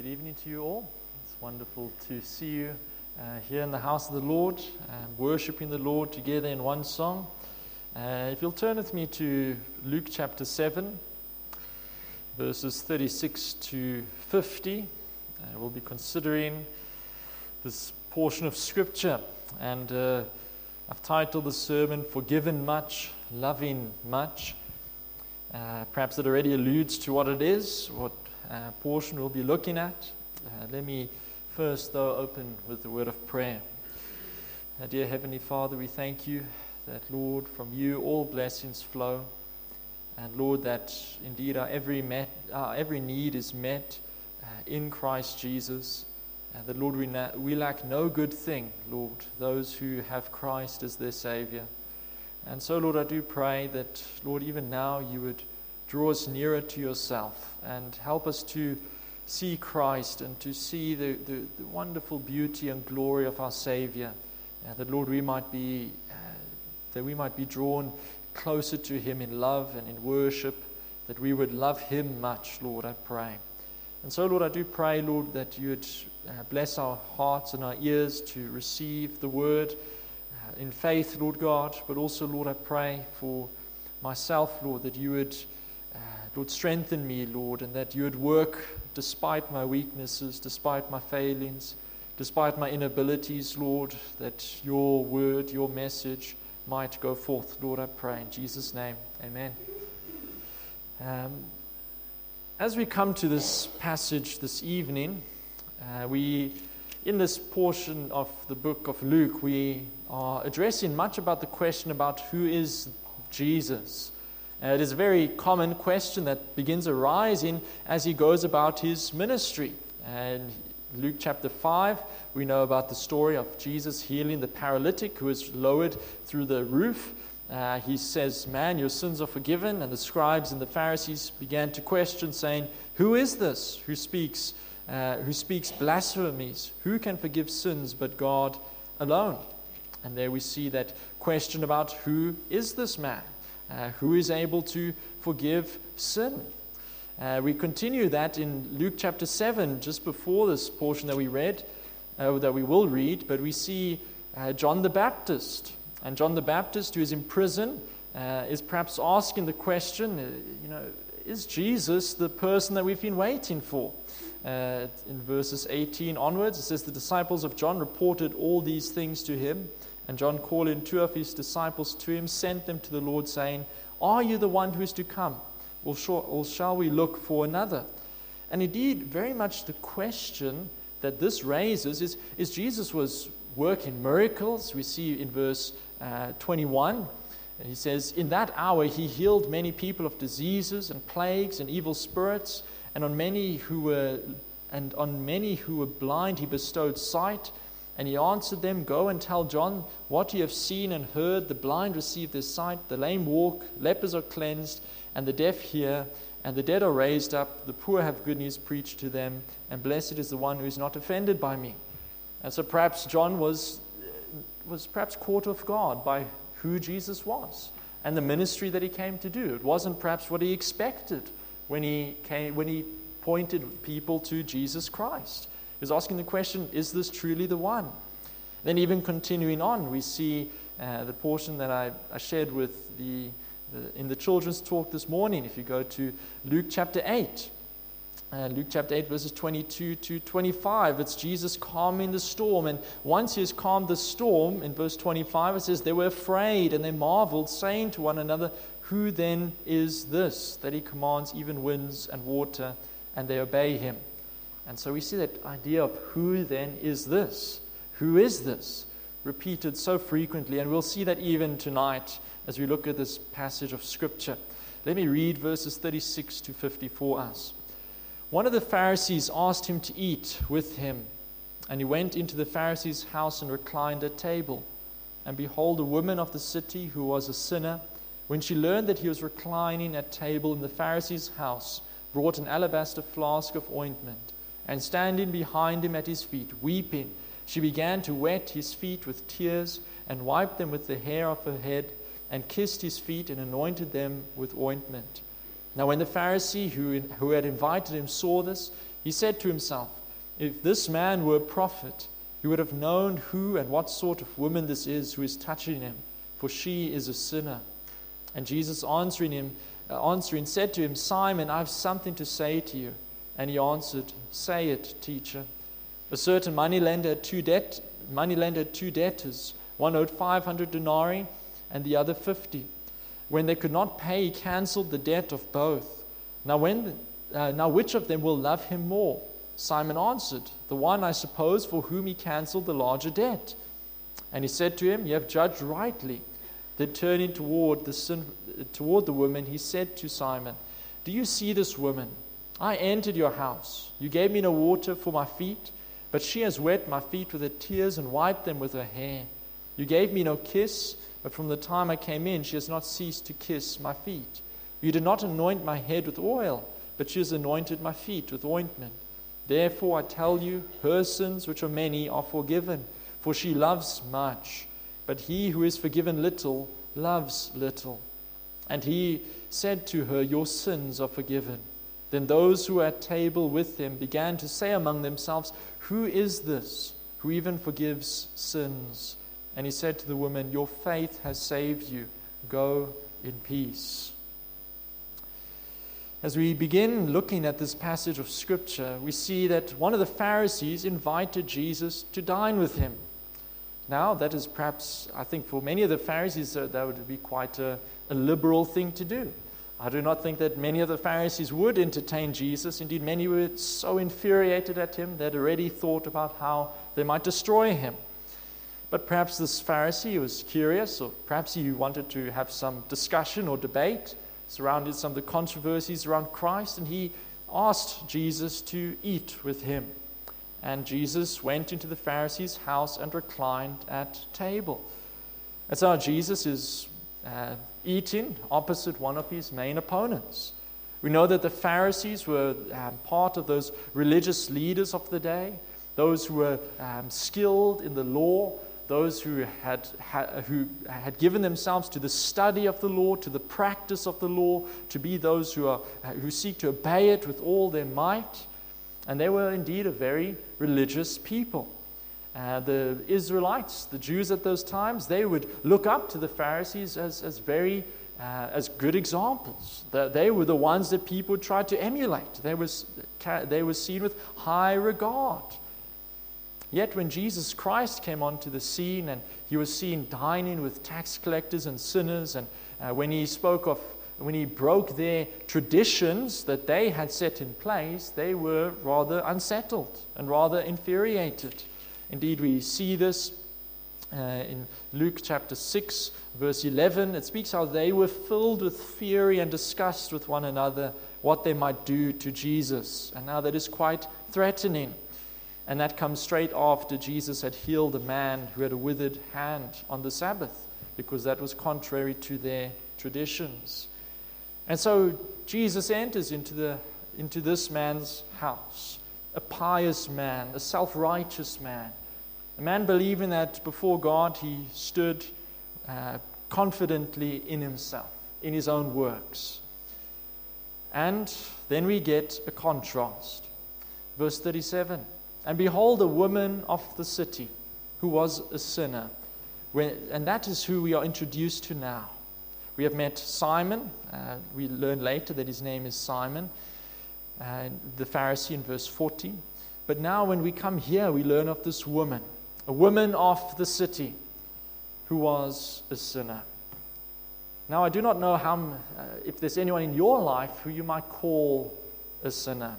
Good evening to you all. It's wonderful to see you here in the house of the Lord, worshiping the Lord together in one song. If you'll turn with me to Luke chapter 7, verses 36 to 50, we'll be considering this portion of Scripture. And I've titled the sermon, Forgiven Much, Loving Much. Perhaps it already alludes to what it is, what portion we'll be looking at. Let me first, though, open with the word of prayer. Dear Heavenly Father, we thank you that, Lord, from you all blessings flow. And, Lord, that indeed our every need is met in Christ Jesus. And that, Lord, we lack no good thing, Lord, those who have Christ as their Savior. And so, Lord, I do pray that, Lord, even now you would draw us nearer to yourself and help us to see Christ and to see the wonderful beauty and glory of our Savior. That, Lord, we might be drawn closer to Him in love and in worship, that we would love Him much, Lord, I pray. And so, Lord, I do pray, Lord, that you would bless our hearts and our ears to receive the word in faith, Lord God, but also, Lord, I pray for myself, Lord, that you would, Lord, strengthen me, Lord, and that you would work despite my weaknesses, despite my failings, despite my inabilities, Lord, that your word, your message might go forth, Lord, I pray. In Jesus' name, amen. As we come to this passage this evening, in this portion of the book of Luke, we are addressing much about the question about who is Jesus. It is a very common question that begins arising as he goes about his ministry. And Luke chapter 5, we know about the story of Jesus healing the paralytic who was lowered through the roof. He says, "Man, your sins are forgiven." And the scribes and the Pharisees began to question, saying, "Who is this who speaks blasphemies? Who can forgive sins but God alone?" And there we see that question about who is this man? Who is able to forgive sin? We continue that in Luke chapter 7, just before this portion that we read, that we will read, but we see John the Baptist. And John the Baptist, who is in prison, is perhaps asking the question, is Jesus the person that we've been waiting for? In verses 18 onwards, it says, "The disciples of John reported all these things to him. And John, calling 2 of his disciples to him, sent them to the Lord, saying, 'Are you the one who is to come? Or shall we look for another?'" And indeed, very much the question that this raises is Jesus was working miracles. We see in verse 21, he says, "In that hour he healed many people of diseases and plagues and evil spirits, and on many who were blind he bestowed sight. And he answered them, 'Go and tell John what you have seen and heard. The blind receive their sight, the lame walk, lepers are cleansed, and the deaf hear, and the dead are raised up. The poor have good news preached to them, and blessed is the one who is not offended by me.'" And so perhaps John was perhaps caught off guard by who Jesus was and the ministry that he came to do. It wasn't perhaps what he expected when he pointed people to Jesus Christ. He was asking the question, is this truly the one? Then even continuing on, we see the portion that I shared with in the children's talk this morning. If you go to Luke chapter 8, Luke chapter 8 verses 22 to 25, it's Jesus calming the storm. And once he has calmed the storm, in verse 25 it says, "They were afraid and they marveled, saying to one another, 'Who then is this, that he commands even winds and water, and they obey him?'" And so we see that idea of who then is this? Who is this? Repeated so frequently. And we'll see that even tonight as we look at this passage of Scripture. Let me read verses 36 to 50 for us. "One of the Pharisees asked him to eat with him. And he went into the Pharisee's house and reclined at table. And behold, a woman of the city who was a sinner, when she learned that he was reclining at table in the Pharisee's house, brought an alabaster flask of ointment. And standing behind him at his feet, weeping, she began to wet his feet with tears and wiped them with the hair of her head and kissed his feet and anointed them with ointment. Now when the Pharisee who had invited him saw this, He said to himself, "If this man were a prophet, he would have known who and what sort of woman this is who is touching him, for she is a sinner." And Jesus answering said to him, "Simon, I have something to say to you." And he answered, "Say it, teacher." A certain moneylender had two debtors. One owed 500 denarii and the other 50. When they could not pay, he cancelled the debt of both. Now which of them will love him more? Simon answered, "The one, I suppose, for whom he cancelled the larger debt." And he said to him, "You have judged rightly." Then turning toward the woman, he said to Simon, "Do you see this woman? I entered your house. You gave me no water for my feet, but she has wet my feet with her tears and wiped them with her hair. You gave me no kiss, but from the time I came in, she has not ceased to kiss my feet. You did not anoint my head with oil, but she has anointed my feet with ointment. Therefore I tell you, her sins, which are many, are forgiven, for she loves much. But he who is forgiven little loves little." And he said to her, "Your sins are forgiven." Then those who were at table with him began to say among themselves, "Who is this who even forgives sins?" And he said to the woman, "Your faith has saved you. Go in peace." As we begin looking at this passage of Scripture, we see that one of the Pharisees invited Jesus to dine with him. Now, that is perhaps, I think for many of the Pharisees, that would be quite a liberal thing to do. I do not think that many of the Pharisees would entertain Jesus. Indeed, many were so infuriated at him that already thought about how they might destroy him. But perhaps this Pharisee was curious, or perhaps he wanted to have some discussion or debate surrounding some of the controversies around Christ, and he asked Jesus to eat with him. And Jesus went into the Pharisee's house and reclined at table. And so Jesus is eating opposite one of his main opponents. We know that the Pharisees were part of those religious leaders of the day, those who were skilled in the law, those who had given themselves to the study of the law, to the practice of the law, to be those who seek to obey it with all their might. And they were indeed a very religious people. The Israelites, the Jews at those times, they would look up to the Pharisees as good examples. They were the ones that people tried to emulate. They were seen with high regard. Yet when Jesus Christ came onto the scene and he was seen dining with tax collectors and sinners, and when he broke their traditions that they had set in place, they were rather unsettled and rather infuriated. Indeed, we see this in Luke chapter 6, verse 11. It speaks how they were filled with fury and discussed with one another what they might do to Jesus. And now that is quite threatening. And that comes straight after Jesus had healed a man who had a withered hand on the Sabbath, because that was contrary to their traditions. And so Jesus enters into this man's house, a pious man, a self-righteous man, a man believing that before God he stood confidently in himself, in his own works. And then we get a contrast. Verse 37, "And behold, a woman of the city who was a sinner." And that is who we are introduced to now. We have met Simon. We learn later that his name is Simon, the Pharisee in verse 40. But now when we come here, we learn of this woman, a woman of the city who was a sinner. Now, I do not know if there's anyone in your life who you might call a sinner.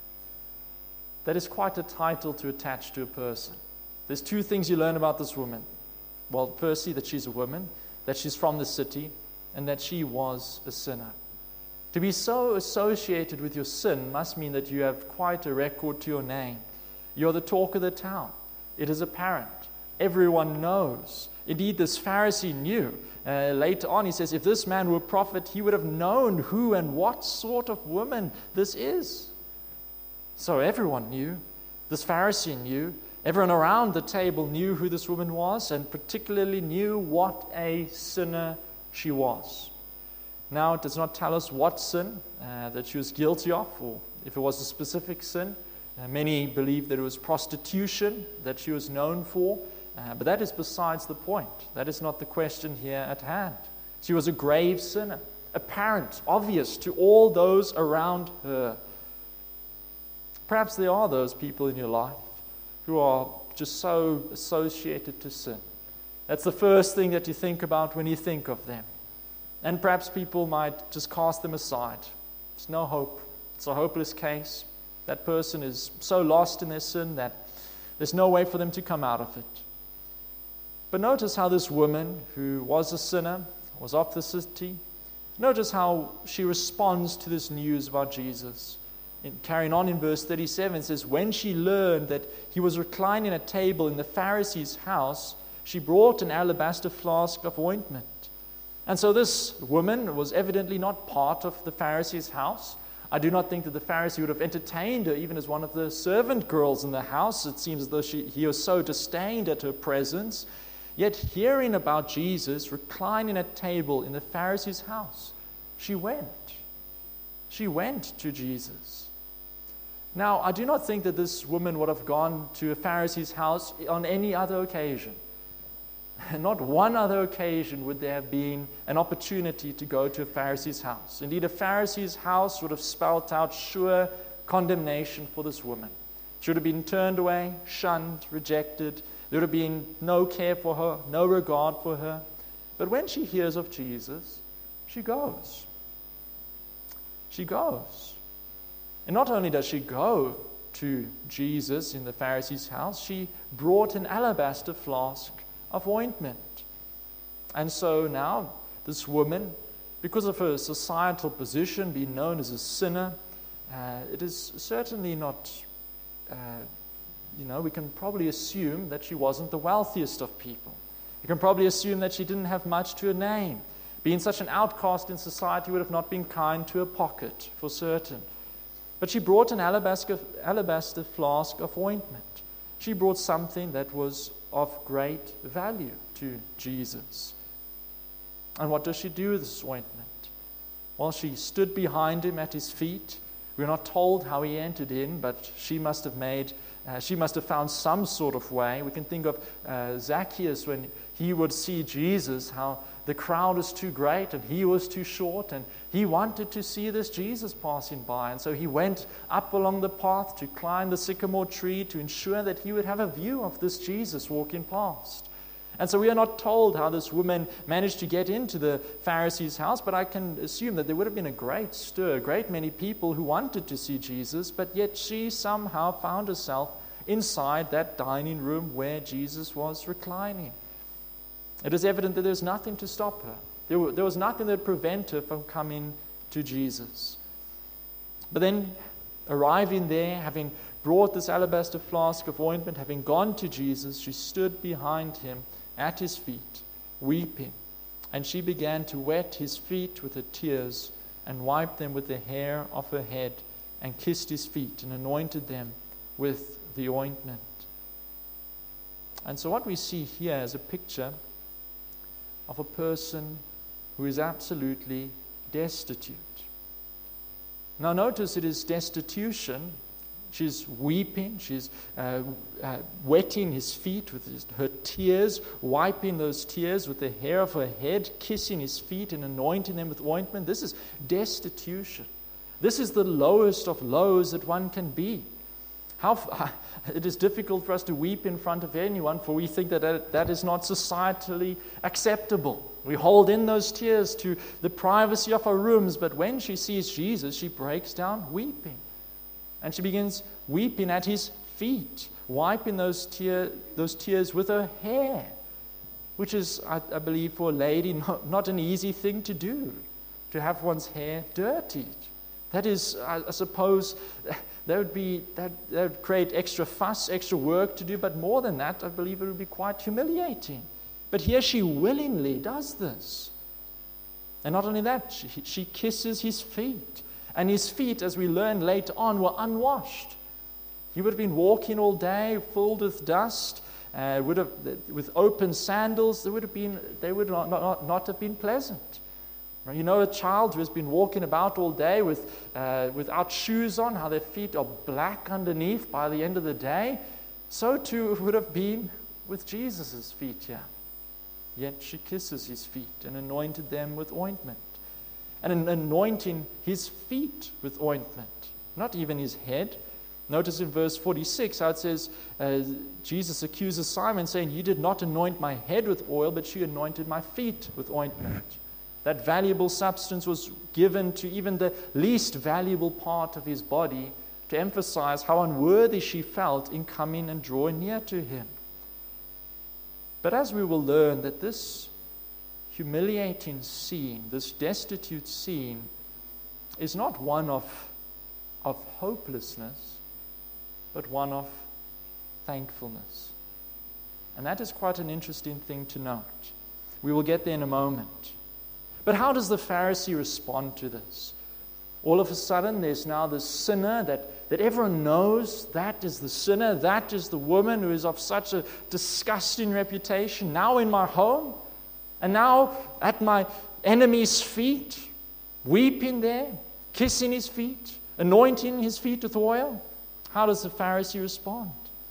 That is quite a title to attach to a person. There's two things you learn about this woman. Well, firstly, that she's a woman, that she's from the city, and that she was a sinner. To be so associated with your sin must mean that you have quite a record to your name. You're the talk of the town. It is apparent. Everyone knows. Indeed, this Pharisee knew. Later on, he says, if this man were a prophet, he would have known who and what sort of woman this is. So everyone knew. This Pharisee knew. Everyone around the table knew who this woman was, and particularly knew what a sinner she was. Now, it does not tell us what sin that she was guilty of, or if it was a specific sin. Many believe that it was prostitution that she was known for, but that is besides the point. That is not the question here at hand. She was a grave sinner, apparent, obvious to all those around her. Perhaps there are those people in your life who are just so associated to sin. That's the first thing that you think about when you think of them. And perhaps people might just cast them aside. There's no hope. It's a hopeless case. That person is so lost in their sin that there's no way for them to come out of it. But notice how this woman, who was a sinner, was of the city, notice how she responds to this news about Jesus. Carrying on in verse 37, it says, when she learned that he was reclining at table in the Pharisee's house, she brought an alabaster flask of ointment. And so this woman was evidently not part of the Pharisee's house. I do not think that the Pharisee would have entertained her even as one of the servant girls in the house. It seems as though he was so disdained at her presence. Yet hearing about Jesus reclining at table in the Pharisee's house, she went. She went to Jesus. Now, I do not think that this woman would have gone to a Pharisee's house on any other occasion. Not one other occasion would there have been an opportunity to go to a Pharisee's house. Indeed, a Pharisee's house would have spelt out sure condemnation for this woman. She would have been turned away, shunned, rejected. There would have been no care for her, no regard for her. But when she hears of Jesus, she goes. She goes. And not only does she go to Jesus in the Pharisee's house, she brought an alabaster flask of ointment. And so now this woman, because of her societal position, being known as a sinner, it is certainly not, we can probably assume that she wasn't the wealthiest of people. You can probably assume that she didn't have much to her name. Being such an outcast in society would have not been kind to her pocket, for certain. But she brought an alabaster flask of ointment. She brought something that was of great value to Jesus. And what does she do with this ointment? Well, she stood behind him at his feet. We're not told how he entered in, but she must have found some sort of way. We can think of Zacchaeus when he would see Jesus, how the crowd was too great and he was too short, and he wanted to see this Jesus passing by. And so he went up along the path to climb the sycamore tree to ensure that he would have a view of this Jesus walking past. And so we are not told how this woman managed to get into the Pharisee's house, but I can assume that there would have been a great stir, a great many people who wanted to see Jesus, but yet she somehow found herself inside that dining room where Jesus was reclining. It is evident that there's nothing to stop her. There was nothing that prevented her from coming to Jesus. But then, arriving there, having brought this alabaster flask of ointment, having gone to Jesus, she stood behind him at his feet, weeping. And she began to wet his feet with her tears and wiped them with the hair of her head and kissed his feet and anointed them with the ointment. And so what we see here is a picture of a person who is absolutely destitute. Now notice it is destitution. She's weeping, she's wetting his feet with her tears, wiping those tears with the hair of her head, kissing his feet and anointing them with ointment. This is destitution. This is the lowest of lows that one can be. It is difficult for us to weep in front of anyone, for we think that is not societally acceptable. We hold in those tears to the privacy of our rooms, but when she sees Jesus, she breaks down weeping. And she begins weeping at his feet, wiping those tears with her hair, which is, I believe, for a lady not an easy thing to do, to have one's hair dirtied. That is, I suppose, that would create extra fuss, extra work to do, but more than that, I believe it would be quite humiliating. But here she willingly does this. And not only that, she kisses his feet. And his feet, as we learn later on, were unwashed. He would have been walking all day, filled with dust, with open sandals. They would not have been pleasant. You know a child who has been walking about all day without shoes on, how their feet are black underneath by the end of the day? So too it would have been with Jesus' feet here. Yet she kisses his feet and anointed them with ointment. And anointing his feet with ointment, not even his head. Notice in verse 46 how it says, Jesus accuses Simon, saying, "You did not anoint my head with oil, but she anointed my feet with ointment." That valuable substance was given to even the least valuable part of his body to emphasize how unworthy she felt in coming and drawing near to him. But as we will learn that this humiliating scene, this destitute scene, is not one of hopelessness, but one of thankfulness. And that is quite an interesting thing to note. We will get there in a moment. But how does the Pharisee respond to this? All of a sudden, there's now this sinner that everyone knows, that is the sinner, that is the woman who is of such a disgusting reputation, now in my home, and now at my enemy's feet, weeping there, kissing his feet, anointing his feet with oil. How does the Pharisee respond?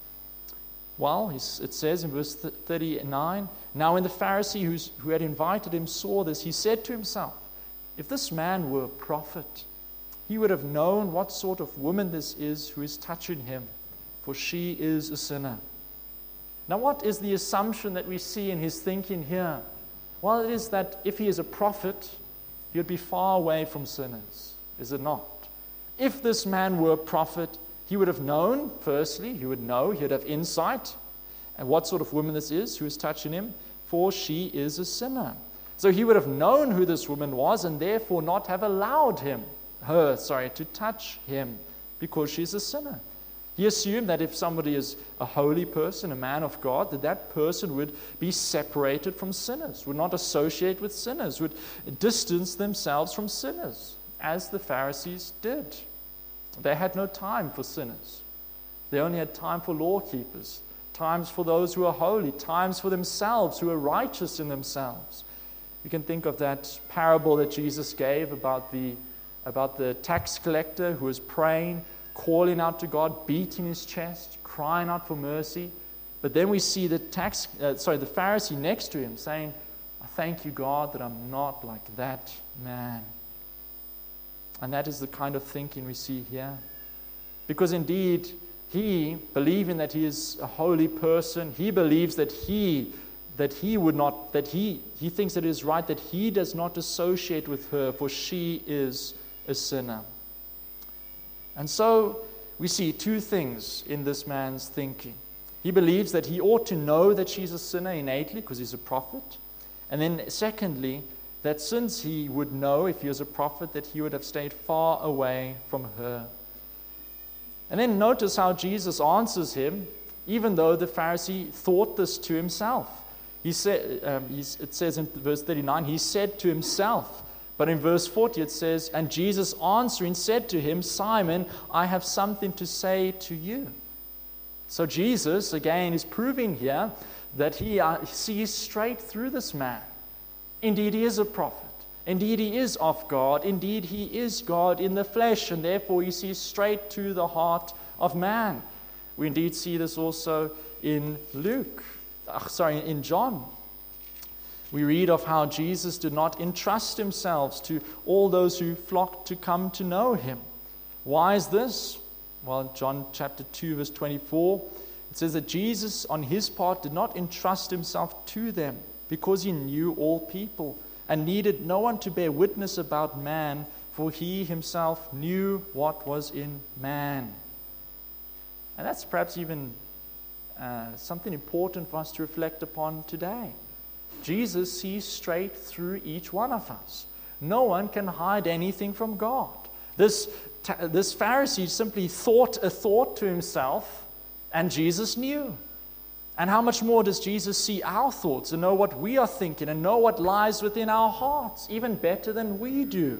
Well, it says in verse 39, "Now when the Pharisee who had invited him saw this, he said to himself, 'If this man were a prophet, he would have known what sort of woman this is who is touching him, for she is a sinner.'" Now, what is the assumption that we see in his thinking here? Well, it is that if he is a prophet, he would be far away from sinners, is it not? If this man were a prophet, he would have known, firstly, he would have insight and what sort of woman this is who is touching him, for she is a sinner. So he would have known who this woman was and therefore not have allowed her to touch him because she's a sinner. He assumed that if somebody is a holy person, a man of God, that person would be separated from sinners, would not associate with sinners, would distance themselves from sinners, as the Pharisees did. They had no time for sinners. They only had time for law keepers, times for those who are holy, times for themselves who are righteous in themselves. You can think of that parable that Jesus gave about the tax collector who was praying, calling out to God, beating his chest, crying out for mercy. But then we see the Pharisee next to him saying, "I thank you, God, that I'm not like that man." And that is the kind of thinking we see here. Because indeed, he, believing that he is a holy person, he believes that he thinks that it is right that he does not associate with her, for she is a sinner. And so we see two things in this man's thinking. He believes that he ought to know that she's a sinner innately because he's a prophet. And then secondly, that since he would know if he was a prophet, that he would have stayed far away from her. And then notice how Jesus answers him, even though the Pharisee thought this to himself. He said, it says in verse 39, he said to himself. But in verse 40 it says, "And Jesus answering said to him, 'Simon, I have something to say to you.'" So Jesus, again, is proving here that he sees straight through this man. Indeed, he is a prophet. Indeed, he is of God. Indeed, he is God in the flesh, and therefore he sees straight to the heart of man. We indeed see this also in in John. We read of how Jesus did not entrust himself to all those who flocked to come to know him. Why is this? Well, in John chapter 2, verse 24, it says that Jesus, on his part, did not entrust himself to them because he knew all people and needed no one to bear witness about man, for he himself knew what was in man. And that's perhaps even something important for us to reflect upon today. Jesus sees straight through each one of us. No one can hide anything from God. This Pharisee simply thought a thought to himself, and Jesus knew. And how much more does Jesus see our thoughts and know what we are thinking and know what lies within our hearts, even better than we do?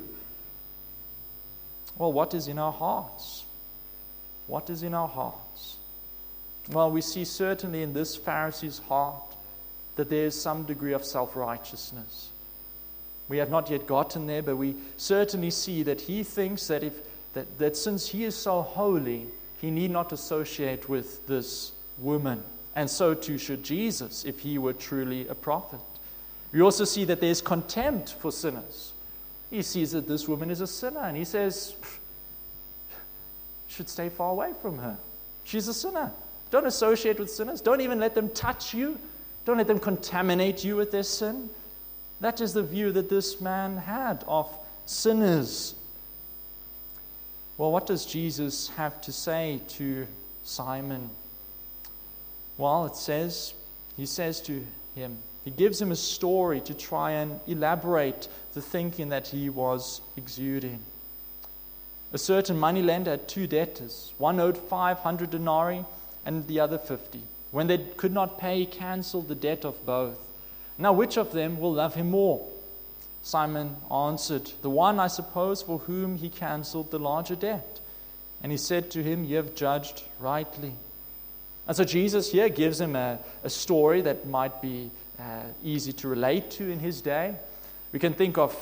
Well, what is in our hearts? What is in our hearts? Well, we see certainly in this Pharisee's heart that there is some degree of self-righteousness. We have not yet gotten there, but we certainly see that he thinks that that since he is so holy, he need not associate with this woman. And so too should Jesus, if he were truly a prophet. We also see that there's contempt for sinners. He sees that this woman is a sinner, and he says, should stay far away from her. She's a sinner. Don't associate with sinners. Don't even let them touch you. Don't let them contaminate you with their sin. That is the view that this man had of sinners. Well, what does Jesus have to say to Simon? Well, he says to him, he gives him a story to try and elaborate the thinking that he was exuding. A certain moneylender had 2 debtors. One owed 500 denarii and the other 50. When they could not pay, he canceled the debt of both. Now, which of them will love him more? Simon answered, the one, I suppose, for whom he canceled the larger debt. And he said to him, you have judged rightly. And so Jesus here gives him a story that might be easy to relate to in his day. We can think of,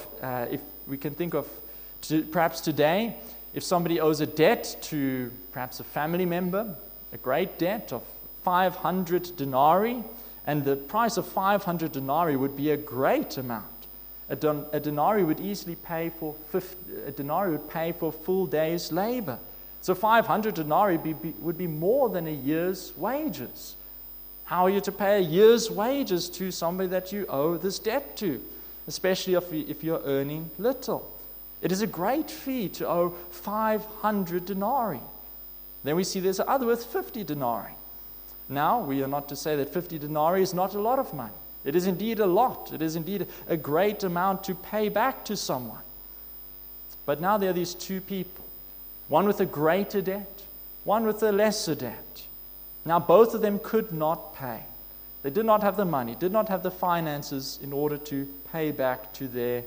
perhaps today, if somebody owes a debt to perhaps a family member, a great debt of 500 denarii, and the price of 500 denarii would be a great amount. A denarii would easily pay for a full day's labor. So 500 denarii would be more than a year's wages. How are you to pay a year's wages to somebody that you owe this debt to, especially if you're earning little? It is a great fee to owe 500 denarii. Then we see there's other with 50 denarii. Now, we are not to say that 50 denarii is not a lot of money. It is indeed a lot. It is indeed a great amount to pay back to someone. But now there are these 2 people, one with a greater debt, one with a lesser debt. Now, both of them could not pay. They did not have the money, did not have the finances in order to pay back to their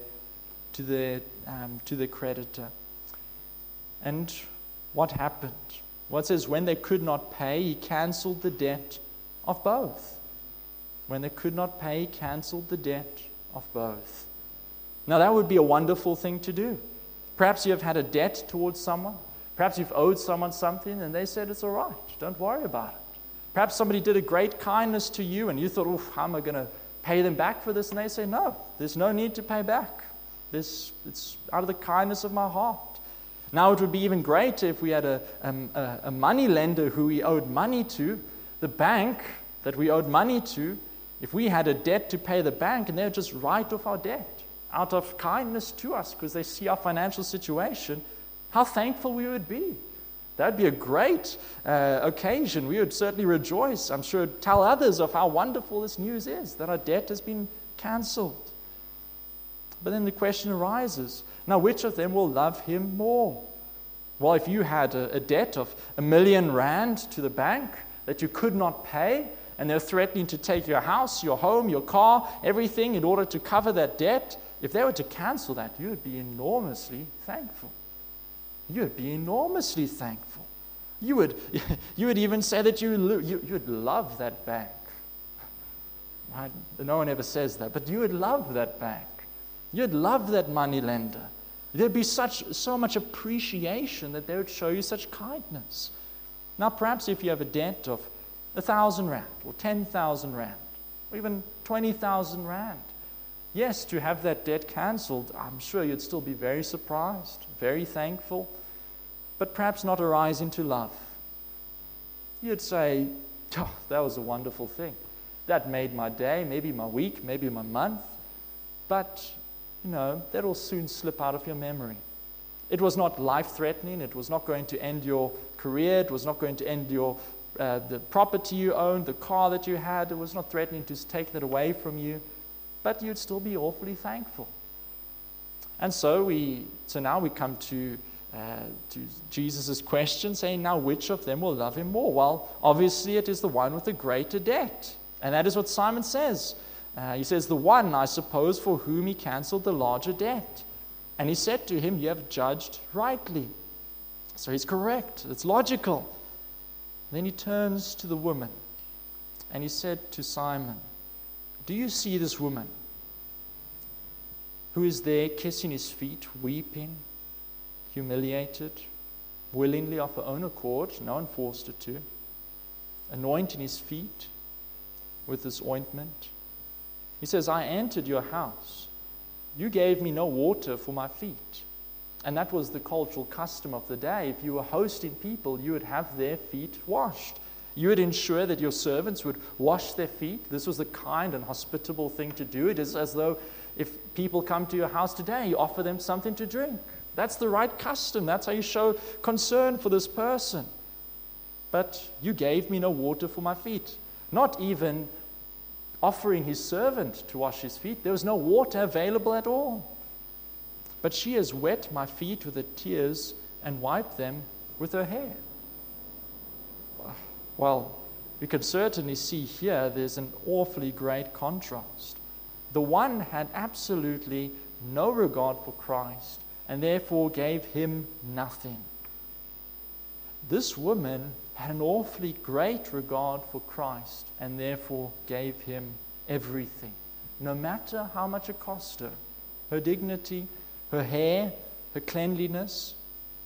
creditor. And what happened? Well, it says, when they could not pay, he canceled the debt of both. When they could not pay, he canceled the debt of both. Now, that would be a wonderful thing to do. Perhaps you have had a debt towards someone. Perhaps you've owed someone something, and they said, it's all right, don't worry about it. Perhaps somebody did a great kindness to you, and you thought, how am I going to pay them back for this? And they say, no, there's no need to pay back. It's out of the kindness of my heart. Now, it would be even greater if we had a money lender who we owed money to, the bank that we owed money to. If we had a debt to pay the bank, and they would just write off our debt out of kindness to us because they see our financial situation, how thankful we would be. That would be a great occasion. We would certainly rejoice. I'm sure tell others of how wonderful this news is, that our debt has been canceled. But then the question arises, now which of them will love him more? Well, if you had a debt of R1,000,000 to the bank that you could not pay, and they're threatening to take your house, your home, your car, everything in order to cover that debt, if they were to cancel that, you would be enormously thankful. You would be enormously thankful. You would even say that you would love that bank. No one ever says that, but you would love that bank. You'd love that money lender. There'd be so much appreciation that they would show you such kindness. Now, perhaps if you have a debt of 1,000 rand or 10,000 rand or even 20,000 rand, yes, to have that debt cancelled, I'm sure you'd still be very surprised, very thankful, but perhaps not arise into love. You'd say, oh, that was a wonderful thing. That made my day, maybe my week, maybe my month, but that will soon slip out of your memory. It was not life-threatening. It was not going to end your career. It was not going to end the property you owned, the car that you had. It was not threatening to take that away from you, but you'd still be awfully thankful. And so now we come to Jesus' question, saying, now which of them will love him more? Well, obviously it is the one with the greater debt. And that is what Simon says. He says, the one, I suppose, for whom he canceled the larger debt. And he said to him, you have judged rightly. So he's correct. It's logical. Then he turns to the woman, and he said to Simon, do you see this woman? who is there kissing his feet, weeping, humiliated, willingly of her own accord, no one forced her to, anointing his feet with this ointment. He says, I entered your house. You gave me no water for my feet. And that was the cultural custom of the day. If you were hosting people, you would have their feet washed. You would ensure that your servants would wash their feet. This was the kind and hospitable thing to do. It is as though if people come to your house today, you offer them something to drink. That's the right custom. That's how you show concern for this person. But you gave me no water for my feet. Not even offering his servant to wash his feet. There was no water available at all. But she has wet my feet with her tears and wiped them with her hair. Well, we can certainly see here there's an awfully great contrast. The one had absolutely no regard for Christ and therefore gave him nothing. This woman had an awfully great regard for Christ and therefore gave him everything, no matter how much it cost her. Her dignity, her hair, her cleanliness.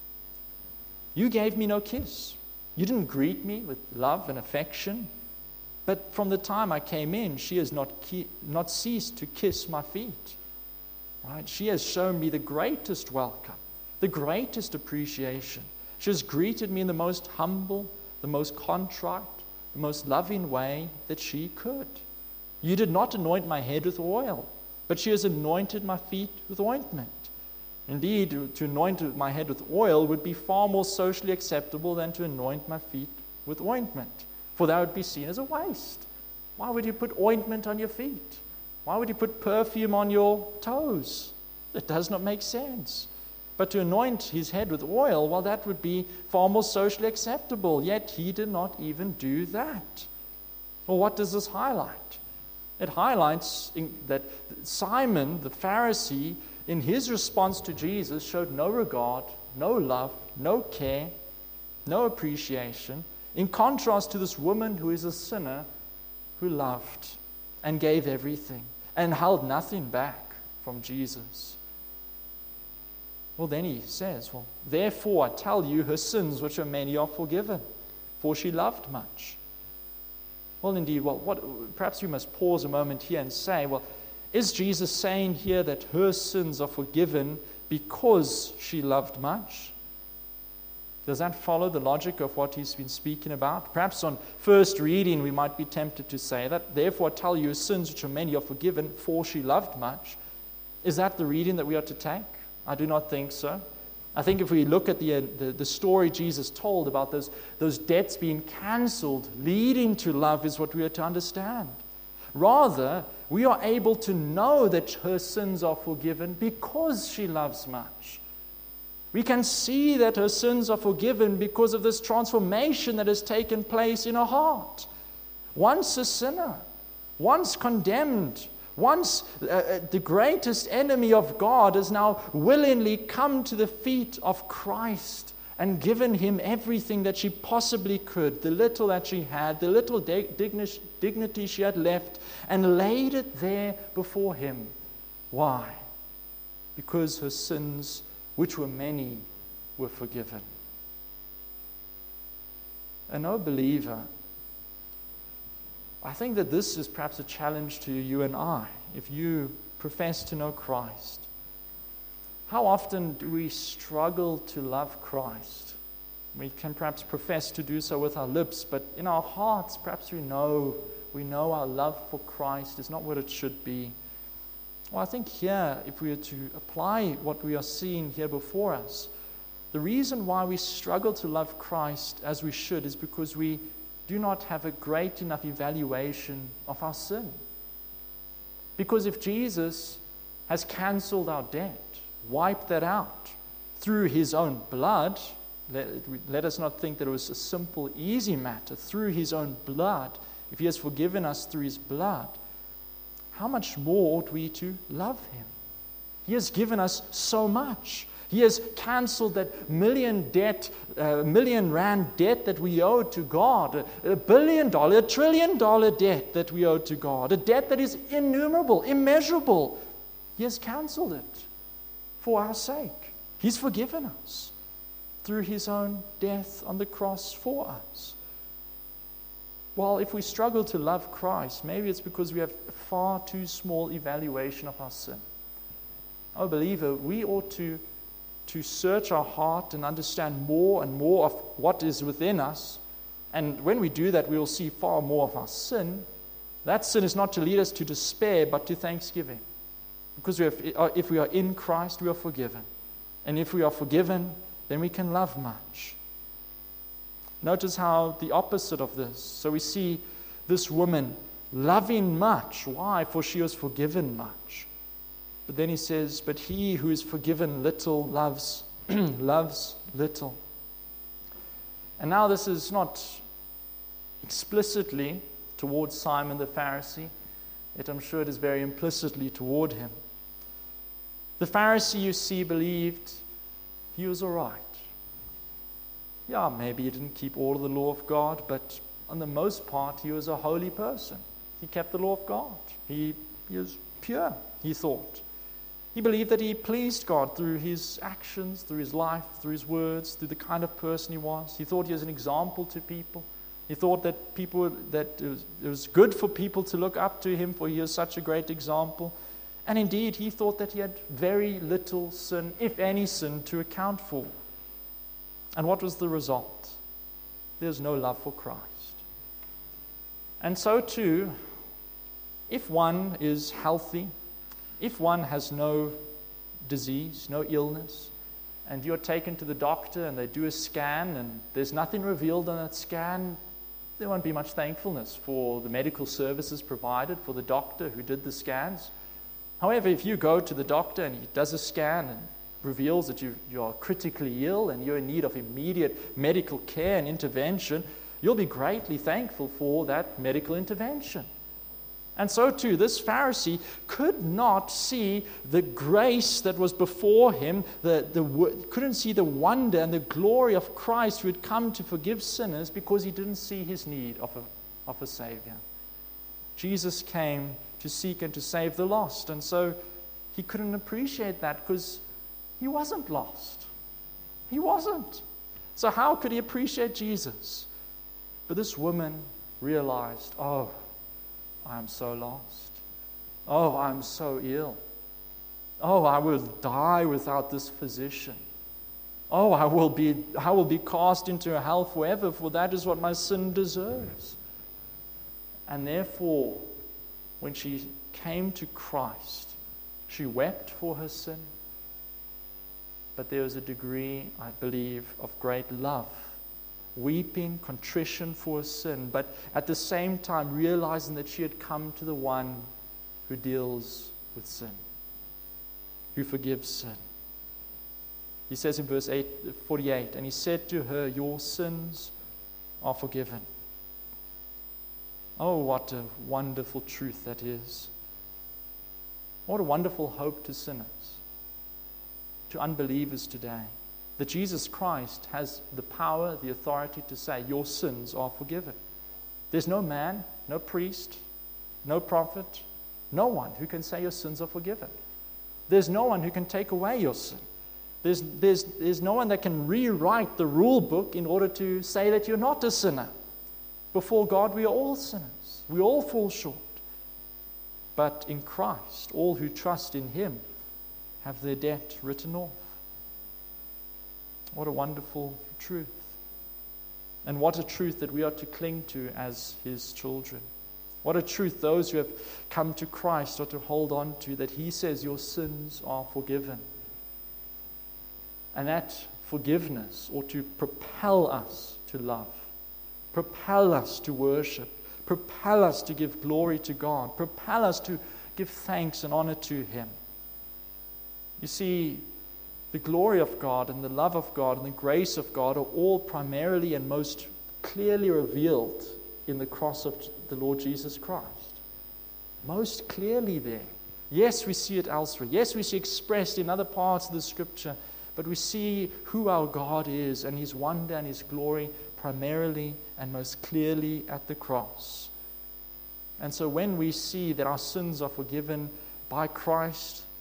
You gave me no kiss. You didn't greet me with love and affection. But from the time I came in, she has not ceased to kiss my feet. Right? She has shown me the greatest welcome, the greatest appreciation. She has greeted me in the most humble, the most contrite, the most loving way that she could. You did not anoint my head with oil, but she has anointed my feet with ointment. Indeed, to anoint my head with oil would be far more socially acceptable than to anoint my feet with ointment, for that would be seen as a waste. Why would you put ointment on your feet? Why would you put perfume on your toes? It does not make sense. But to anoint his head with oil, well, that would be far more socially acceptable. Yet he did not even do that. Well, what does this highlight? It highlights that Simon, the Pharisee, in his response to Jesus, showed no regard, no love, no care, no appreciation, in contrast to this woman who is a sinner who loved and gave everything and held nothing back from Jesus. Well, then he says, well, therefore I tell you, her sins, which are many, are forgiven, for she loved much. Well, indeed, perhaps we must pause a moment here and say, well, is Jesus saying here that her sins are forgiven because she loved much? Does that follow the logic of what he's been speaking about? Perhaps on first reading we might be tempted to say that, therefore I tell you, her sins, which are many, are forgiven, for she loved much. Is that the reading that we are to take? I do not think so. I think if we look at the story Jesus told about those debts being cancelled, leading to love, is what we are to understand. Rather, we are able to know that her sins are forgiven because she loves much. We can see that her sins are forgiven because of this transformation that has taken place in her heart. Once a sinner, once condemned, once the greatest enemy of God, has now willingly come to the feet of Christ and given him everything that she possibly could, the little that she had, the little dignity she had left, and laid it there before him. Why? Because her sins, which were many, were forgiven. And no believer, I think that this is perhaps a challenge to you and I, if you profess to know Christ. How often do we struggle to love Christ? We can perhaps profess to do so with our lips, but in our hearts, perhaps we know our love for Christ is not what it should be. Well, I think here, if we are to apply what we are seeing here before us, the reason why we struggle to love Christ as we should is because we do not have a great enough evaluation of our sin. Because if Jesus has cancelled our debt, wiped that out through his own blood, let us not think that it was a simple, easy matter. Through his own blood, if he has forgiven us through his blood, how much more ought we to love him? He has given us so much. He has cancelled that million rand debt that we owe to God, $1 billion, $1 trillion debt that we owe to God, a debt that is innumerable, immeasurable. He has cancelled it for our sake. He's forgiven us through His own death on the cross for us. Well, if we struggle to love Christ, maybe it's because we have a far too small evaluation of our sin. Oh, believer, we ought to search our heart and understand more and more of what is within us. And when we do that, we will see far more of our sin. That sin is not to lead us to despair, but to thanksgiving. Because if we are in Christ, we are forgiven. And if we are forgiven, then we can love much. Notice how the opposite of this. So we see this woman loving much. Why? For she was forgiven much. But then he says, but he who is forgiven little loves little. And now this is not explicitly towards Simon the Pharisee, yet I'm sure it is very implicitly toward him. The Pharisee, you see, believed he was all right. Yeah, maybe he didn't keep all of the law of God, but on the most part, he was a holy person. He kept the law of God. He was pure, he thought. He believed that he pleased God through his actions, through his life, through his words, through the kind of person he was. He thought he was an example to people. He thought that it was good for people to look up to him, for he was such a great example. And indeed, he thought that he had very little sin, if any sin, to account for. And what was the result? There's no love for Christ. And so too, if one is healthy, if one has no disease, no illness, and you're taken to the doctor and they do a scan and there's nothing revealed on that scan, there won't be much thankfulness for the medical services provided, for the doctor who did the scans. However, if you go to the doctor and he does a scan and reveals that you are critically ill and you're in need of immediate medical care and intervention, you'll be greatly thankful for that medical intervention. And so too, this Pharisee could not see the grace that was before him, couldn't see the wonder and the glory of Christ who had come to forgive sinners because he didn't see his need of a Savior. Jesus came to seek and to save the lost, and so he couldn't appreciate that because he wasn't lost. He wasn't. So how could he appreciate Jesus? But this woman realized, oh, I am so lost. Oh, I'm so ill. Oh, I will die without this physician. Oh, I will be cast into hell forever, for that is what my sin deserves. And therefore, when she came to Christ, she wept for her sin. But there was a degree, I believe, of great love. Weeping, contrition for sin, but at the same time realizing that she had come to the one who deals with sin, who forgives sin. He says in verse 48, and he said to her, your sins are forgiven. Oh, what a wonderful truth that is. What a wonderful hope to sinners, to unbelievers today. That Jesus Christ has the power, the authority to say, your sins are forgiven. There's no man, no priest, no prophet, no one who can say your sins are forgiven. There's no one who can take away your sin. There's no one that can rewrite the rule book in order to say that you're not a sinner. Before God, we are all sinners. We all fall short. But in Christ, all who trust in Him have their debt written off. What a wonderful truth. And what a truth that we are to cling to as His children. What a truth those who have come to Christ are to hold on to, that He says your sins are forgiven. And that forgiveness ought to propel us to love, propel us to worship, propel us to give glory to God, propel us to give thanks and honor to Him. You see, the glory of God and the love of God and the grace of God are all primarily and most clearly revealed in the cross of the Lord Jesus Christ. Most clearly there. Yes, we see it elsewhere. Yes, we see expressed in other parts of the Scripture, but we see who our God is and His wonder and His glory primarily and most clearly at the cross. And so when we see that our sins are forgiven by Christ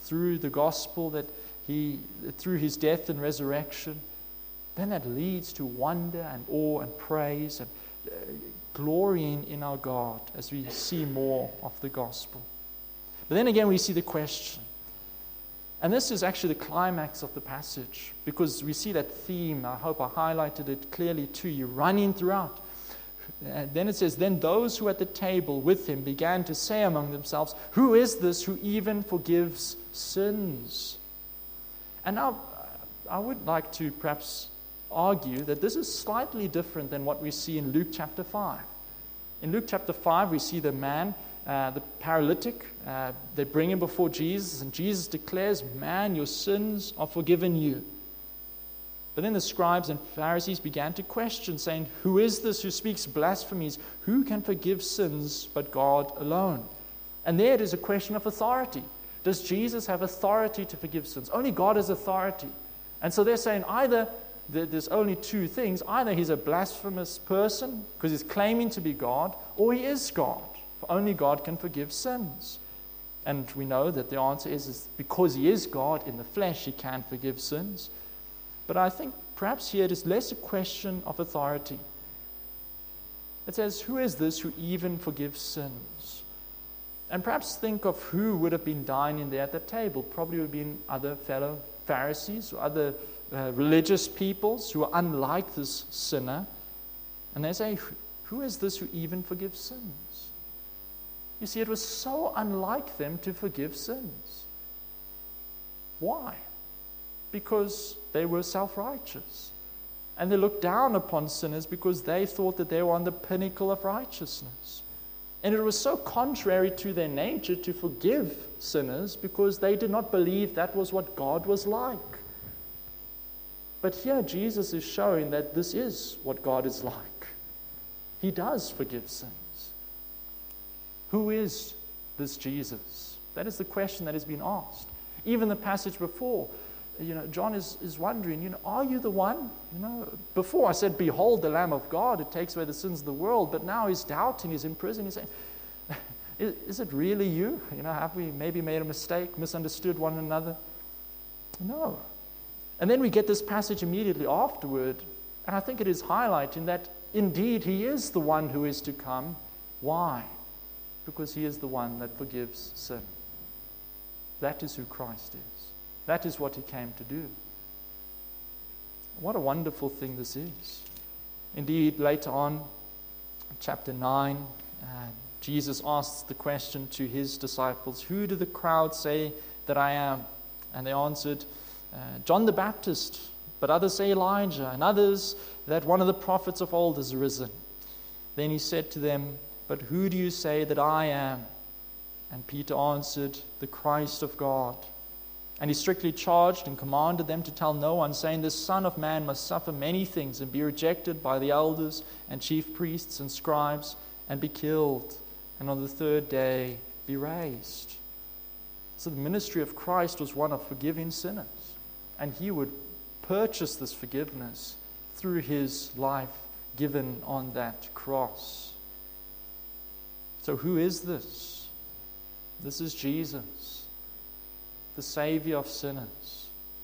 through the gospel, through his death and resurrection, then that leads to wonder and awe and praise and glorying in our God as we see more of the gospel. But then again, we see the question. And this is actually the climax of the passage, because we see that theme. I hope I highlighted it clearly to you, running throughout. And then it says, then those who at the table with him began to say among themselves, who is this who even forgives sins? And now I would like to perhaps argue that this is slightly different than what we see in Luke chapter 5. In Luke chapter 5, we see the man, the paralytic. They bring him before Jesus, and Jesus declares, man, your sins are forgiven you. But then the scribes and Pharisees began to question, saying, who is this who speaks blasphemies? Who can forgive sins but God alone? And there it is a question of authority. Does Jesus have authority to forgive sins? Only God has authority. And so they're saying either there's only two things. Either he's a blasphemous person because he's claiming to be God, or he is God. For only God can forgive sins. And we know that the answer is because he is God in the flesh, he can forgive sins. But I think perhaps here it is less a question of authority. It says, who is this who even forgives sins? And perhaps think of who would have been dining there at the table. Probably would have been other fellow Pharisees or other religious peoples who are unlike this sinner. And they say, who is this who even forgives sins? You see, it was so unlike them to forgive sins. Why? Because they were self-righteous. And they looked down upon sinners because they thought that they were on the pinnacle of righteousness. And it was so contrary to their nature to forgive sinners because they did not believe that was what God was like. But here Jesus is showing that this is what God is like. He does forgive sins. Who is this Jesus? That is the question that has been asked. Even the passage before, John is wondering, are you the one? Before I said, behold the Lamb of God, it takes away the sins of the world. But now he's doubting, he's in prison. He's saying, is it really you? Have we maybe made a mistake, misunderstood one another? No. And then we get this passage immediately afterward. And I think it is highlighting that indeed he is the one who is to come. Why? Because he is the one that forgives sin. That is who Christ is. That is what he came to do. What a wonderful thing this is. Indeed, later on, chapter 9, Jesus asks the question to his disciples, who do the crowd say that I am? And they answered, John the Baptist, but others say Elijah, and others that one of the prophets of old has risen. Then he said to them, but who do you say that I am? And Peter answered, the Christ of God. And he strictly charged and commanded them to tell no one, saying, the Son of Man must suffer many things and be rejected by the elders and chief priests and scribes and be killed, and on the third day be raised. So the ministry of Christ was one of forgiving sinners. And he would purchase this forgiveness through his life given on that cross. So who is this? This is Jesus, the Savior of sinners.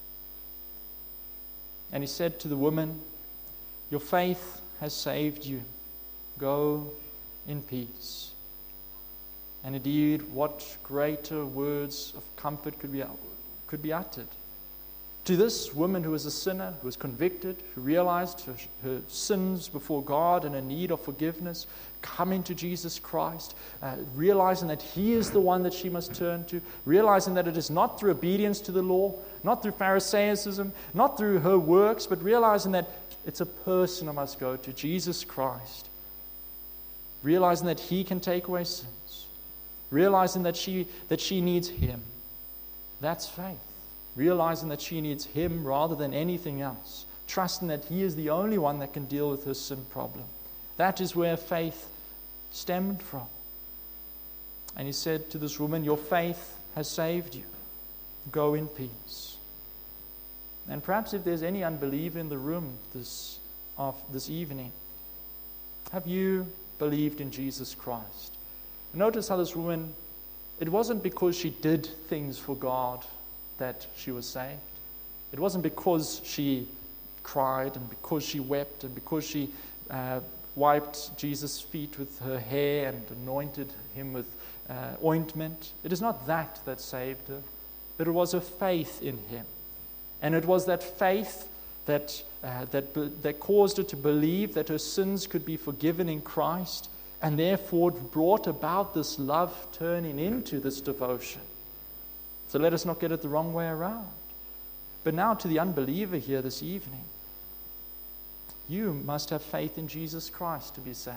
And he said to the woman, your faith has saved you. Go in peace. And indeed, what greater words of comfort could be uttered? To this woman who was a sinner, who was convicted, who realized her sins before God and her need of forgiveness, coming to Jesus Christ, realizing that he is the one that she must turn to, realizing that it is not through obedience to the law, not through Pharisaism, not through her works, but realizing that it's a person I must go to, Jesus Christ. Realizing that he can take away sins. Realizing that she needs him. That's faith. Realizing that she needs him rather than anything else. Trusting that he is the only one that can deal with her sin problem. That is where faith stemmed from. And he said to this woman, your faith has saved you. Go in peace. And perhaps if there's any unbeliever in the room this evening, have you believed in Jesus Christ? Notice how this woman, it wasn't because she did things for God that she was saved. It wasn't because she cried and because she wept and because she wiped Jesus' feet with her hair and anointed him with ointment. It is not that saved her, but it was her faith in him. And it was that faith that caused her to believe that her sins could be forgiven in Christ, and therefore brought about this love turning into this devotion. So let us not get it the wrong way around. But now to the unbeliever here this evening, you must have faith in Jesus Christ to be saved.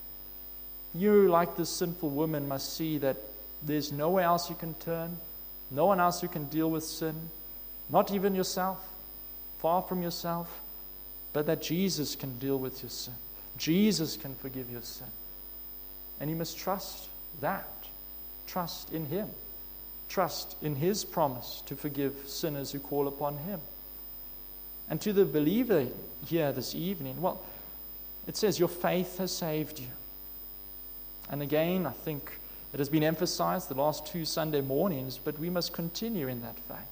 You, like this sinful woman, must see that there's nowhere else you can turn, no one else who can deal with sin, not even yourself, far from yourself, but that Jesus can deal with your sin. Jesus can forgive your sin. And you must trust that. Trust in him. Trust in his promise to forgive sinners who call upon him. And to the believer here this evening, well, it says your faith has saved you. And again, I think it has been emphasized the last 2 Sunday mornings, but we must continue in that faith.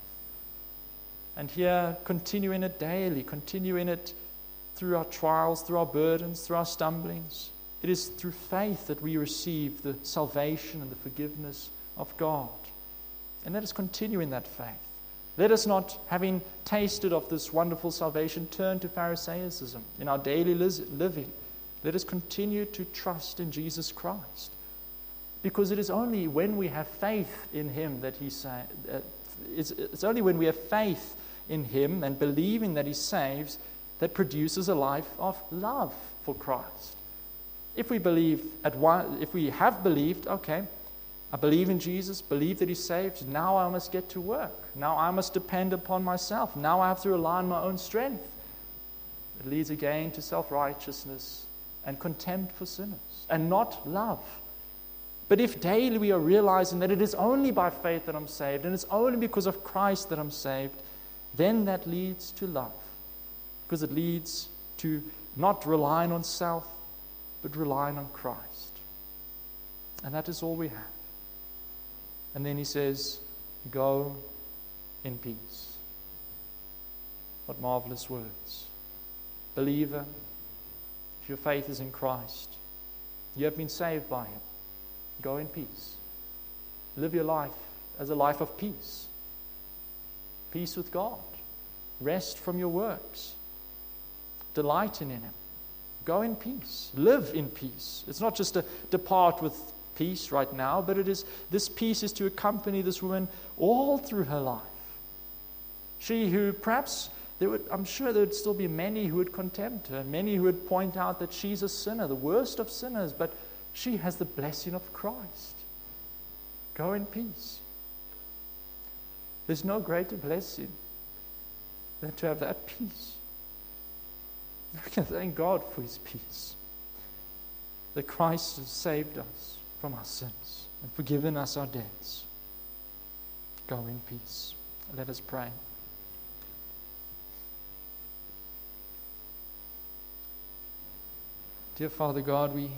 And here, continue in it daily, continue in it through our trials, through our burdens, through our stumblings. It is through faith that we receive the salvation and the forgiveness of God. And let us continue in that faith. Let us not, having tasted of this wonderful salvation, turn to Pharisaism in our daily living. Let us continue to trust in Jesus Christ. Because it is only when we have faith in him that it's only when we have faith in him and believing that he saves that produces a life of love for Christ. If we have believed, okay, I believe in Jesus, believe that he saves, now I must get to work. Now I must depend upon myself. Now I have to rely on my own strength. It leads again to self-righteousness and contempt for sinners and not love. But if daily we are realizing that it is only by faith that I'm saved and it's only because of Christ that I'm saved, then that leads to love. Because it leads to not relying on self, but relying on Christ. And that is all we have. And then he says, go in peace. What marvelous words. Believer, if your faith is in Christ, you have been saved by him. Go in peace. Live your life as a life of peace. Peace with God. Rest from your works. Delight in him. Go in peace. Live in peace. It's not just to depart with peace right now, but this peace is to accompany this woman all through her life. She who perhaps, I'm sure there would still be many who would contempt her, many who would point out that she's a sinner, the worst of sinners, but she has the blessing of Christ. Go in peace. There's no greater blessing than to have that peace. We can thank God for his peace. That Christ has saved us from our sins and forgiven us our debts. Go in peace. Let us pray. Dear Father God, we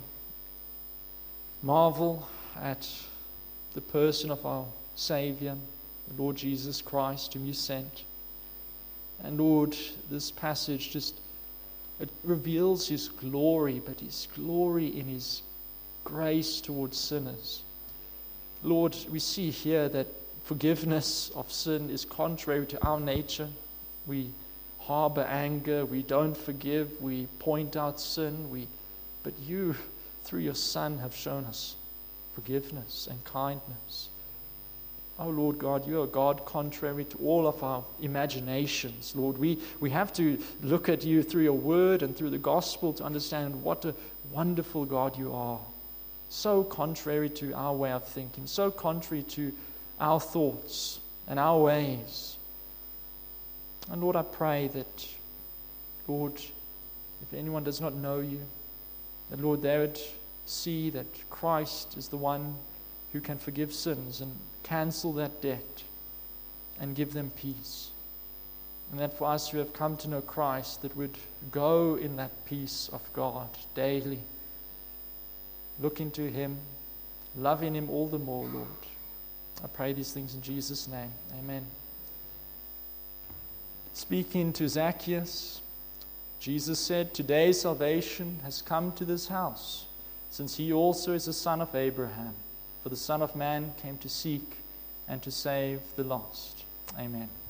marvel at the person of our Savior, the Lord Jesus Christ, whom you sent. And Lord, this passage it reveals his glory, but his glory in his grace towards sinners. Lord, we see here that forgiveness of sin is contrary to our nature. We harbor anger, we don't forgive, we point out sin, but you, through your Son, have shown us forgiveness and kindness. Oh Lord God, you are God contrary to all of our imaginations. Lord, we have to look at you through your word and through the gospel to understand what a wonderful God you are. So contrary to our way of thinking, so contrary to our thoughts and our ways. And Lord, I pray that, Lord, if anyone does not know you, that Lord, they would see that Christ is the one who can forgive sins and cancel that debt and give them peace. And that for us who have come to know Christ, that would go in that peace of God daily, looking to him, loving him all the more, Lord. I pray these things in Jesus' name. Amen. Speaking to Zacchaeus, Jesus said, "Today salvation has come to this house, since he also is a son of Abraham. For the Son of Man came to seek and to save the lost." Amen.